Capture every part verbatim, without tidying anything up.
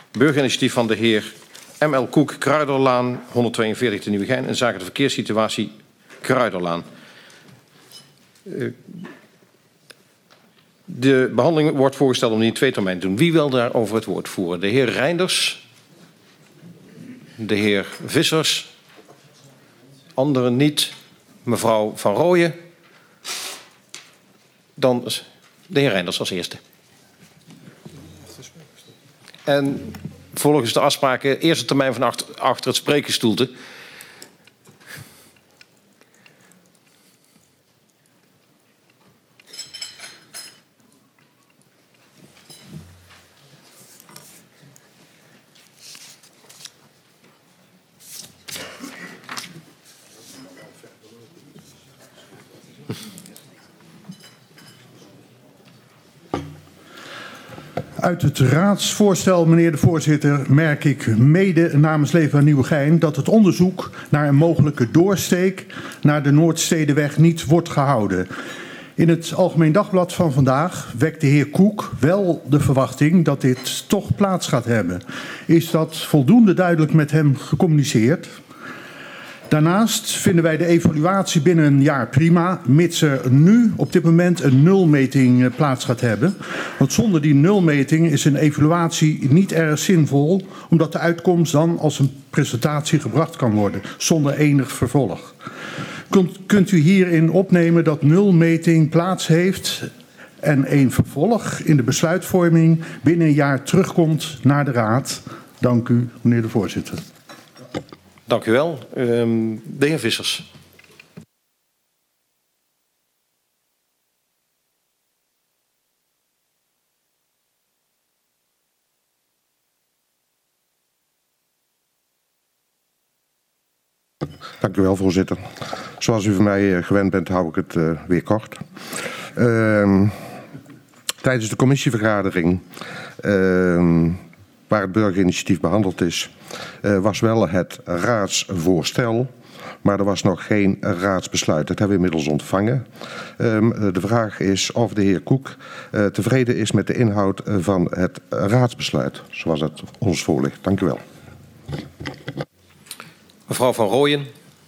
Burgerinitiatief van de heer M L Koek, Kruiderlaan, honderdtweeënveertig te Nieuwegein, in zaken de verkeerssituatie Kruiderlaan. De behandeling wordt voorgesteld om die in twee termijnen te doen. Wie wil daarover het woord voeren? De heer Reinders, de heer Vissers, anderen niet, mevrouw Van Rooyen. Dan de heer Reinders als eerste. En volgens de afspraken eerste termijn van achter, achter het spreekgestoelte. Uit het raadsvoorstel, meneer de voorzitter, merk ik mede namens Leefbaar Nieuwegein dat het onderzoek naar een mogelijke doorsteek naar de Noordstedenweg niet wordt gehouden. In het Algemeen Dagblad van vandaag wekt de heer Koek wel de verwachting dat dit toch plaats gaat hebben. Is dat voldoende duidelijk met hem gecommuniceerd? Daarnaast vinden wij de evaluatie binnen een jaar prima, mits er nu op dit moment een nulmeting plaats gaat hebben. Want zonder die nulmeting is een evaluatie niet erg zinvol, omdat de uitkomst dan als een presentatie gebracht kan worden, zonder enig vervolg. Kunt, kunt u hierin opnemen dat nulmeting plaats heeft en een vervolg in de besluitvorming binnen een jaar terugkomt naar de Raad? Dank u, meneer de voorzitter. Dank u wel. Um, de heer Vissers. Dank u wel, voorzitter. Zoals u van mij gewend bent, hou ik het uh, weer kort. Uh, tijdens de commissievergadering, uh, waar het burgerinitiatief behandeld is, uh, was wel het raadsvoorstel, maar er was nog geen raadsbesluit. Dat hebben we inmiddels ontvangen. Uh, de vraag is of de heer Koek uh, tevreden is met de inhoud van het raadsbesluit, zoals het ons voorligt. Dank u wel. Mevrouw Van Rooyen.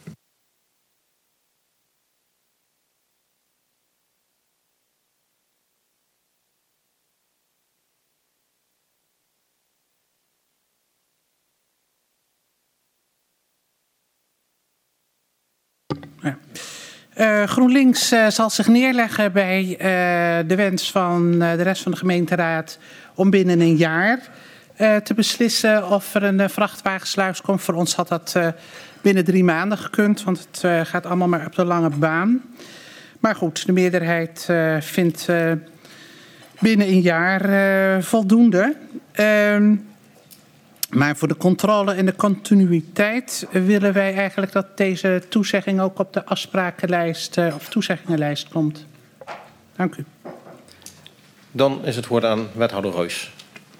Ja. Uh, GroenLinks uh, zal zich neerleggen bij uh, de wens van uh, de rest van de gemeenteraad om binnen een jaar uh, te beslissen of er een uh, vrachtwagensluis komt. Voor ons had dat uh, binnen drie maanden gekund, want het uh, gaat allemaal maar op de lange baan. Maar goed, de meerderheid uh, vindt uh, binnen een jaar uh, voldoende. Uh, Maar voor de controle en de continuïteit willen wij eigenlijk dat deze toezegging ook op de afsprakenlijst uh, of toezeggingenlijst komt. Dank u. Dan is het woord aan wethouder Reus.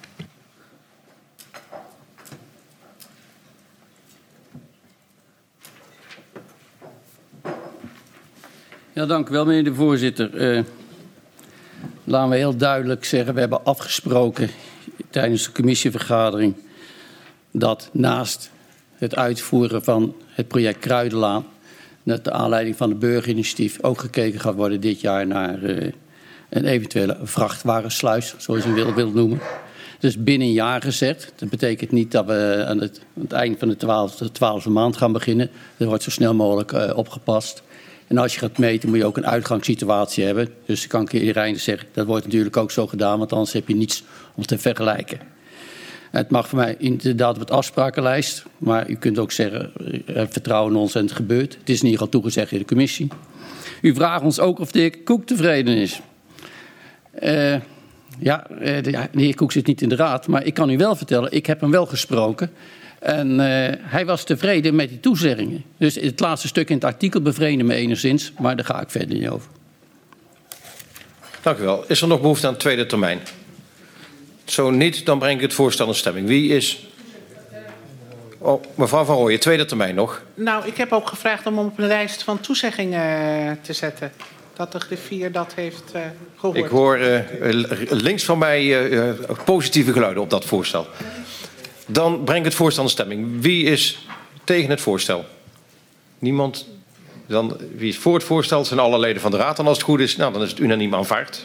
Ja, dank u wel, meneer de voorzitter. Uh, laten we heel duidelijk zeggen, we hebben afgesproken tijdens de commissievergadering dat naast het uitvoeren van het project Kruiderlaan, met de aanleiding van het burgerinitiatief, ook gekeken gaat worden dit jaar naar uh, een eventuele vrachtwagensluis, zoals u wil, wilt noemen. Dus binnen een jaar gezet. Dat betekent niet dat we aan het, aan het eind van de twaalfde, twaalfde maand gaan beginnen. Dat wordt zo snel mogelijk uh, opgepast. En als je gaat meten moet je ook een uitgangssituatie hebben. Dus dan kan ik iedereen zeggen, dat wordt natuurlijk ook zo gedaan, want anders heb je niets om te vergelijken. Het mag voor mij inderdaad op het afsprakenlijst, maar u kunt ook zeggen, vertrouwen in ons en het gebeurt. Het is in ieder geval toegezegd in de commissie. U vraagt ons ook of de heer Koek tevreden is. Uh, ja, de heer Koek zit niet in de raad, maar ik kan u wel vertellen, ik heb hem wel gesproken. En uh, hij was tevreden met die toezeggingen. Dus het laatste stuk in het artikel bevreemde me enigszins, maar daar ga ik verder niet over. Dank u wel. Is er nog behoefte aan tweede termijn? Zo niet, dan breng ik het voorstel in stemming. Wie is... Oh, mevrouw Van Rooyen, tweede termijn nog. Nou, ik heb ook gevraagd om hem op een lijst van toezeggingen te zetten. dat de griffier dat heeft uh, gehoord. Ik hoor uh, links van mij uh, uh, positieve geluiden op dat voorstel. Dan breng ik het voorstel in stemming. Wie is tegen het voorstel? Niemand? Dan, wie is voor het voorstel? Dat zijn alle leden van de Raad. En als het goed is, nou, dan is het unaniem aanvaard.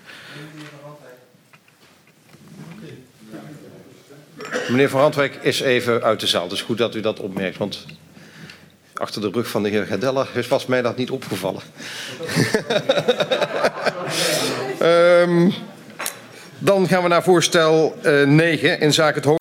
Meneer Van Randwijk is even uit de zaal. Het is goed dat u dat opmerkt, want achter de rug van de heer Gerdella was mij dat niet opgevallen. um, dan gaan we naar voorstel uh, negen in zaken het